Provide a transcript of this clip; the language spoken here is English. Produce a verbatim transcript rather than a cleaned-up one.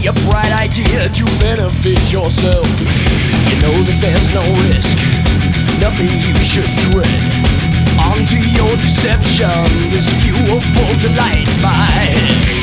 a bright idea to benefit yourself. You know that there's no risk, nothing you should dread. Onto your deception, this view of full delights my head.